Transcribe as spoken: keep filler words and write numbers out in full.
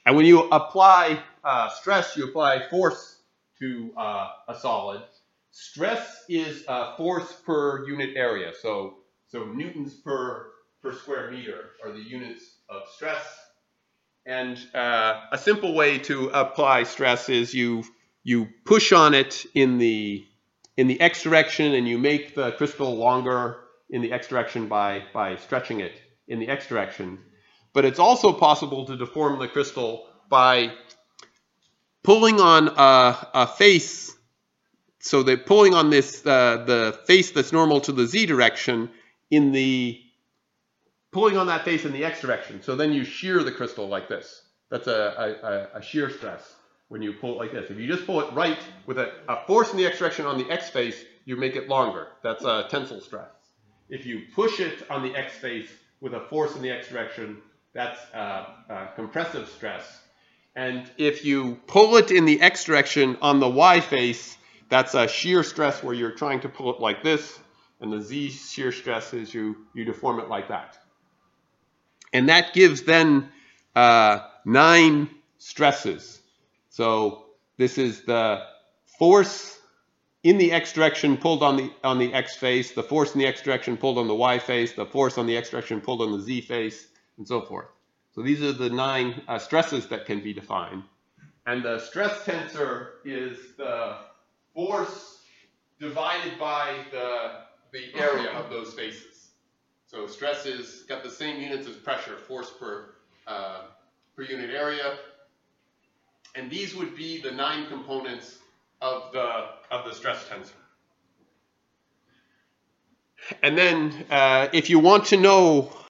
And when you apply uh, stress, you apply force to uh, a solid. Stress is uh, force per unit area. So, so newtons per, per square meter are the units of stress. And uh, a simple way to apply stress is you, you push on it in the, in the x direction, and you make the crystal longer in the x direction by, by stretching it in the x direction. But it's also possible to deform the crystal by pulling on a, a face. So they're pulling on this, uh, the face that's normal to the z direction in the, pulling on that face in the x direction. So then you shear the crystal like this. That's a, a, a shear stress when you pull it like this. If you just pull it right with a, a force in the x direction on the x face, you make it longer. That's a tensile stress. If you push it on the x face with a force in the x direction, that's a, a compressive stress. And if you pull it in the x direction on the y face, that's a shear stress where you're trying to pull it like this. And the z shear stress is you, you deform it like that. And that gives then uh, nine stresses. So this is the force in the x direction pulled on the on the x face, the force in the x direction pulled on the y face, the force on the x direction pulled on the z face, and so forth. So these are the nine uh, stresses that can be defined. And the stress tensor is the force divided by the, the area of those faces. So stress is got the same units as pressure, force per, uh, per unit area. And these would be the nine components of the, of the stress tensor. And then uh, if you want to know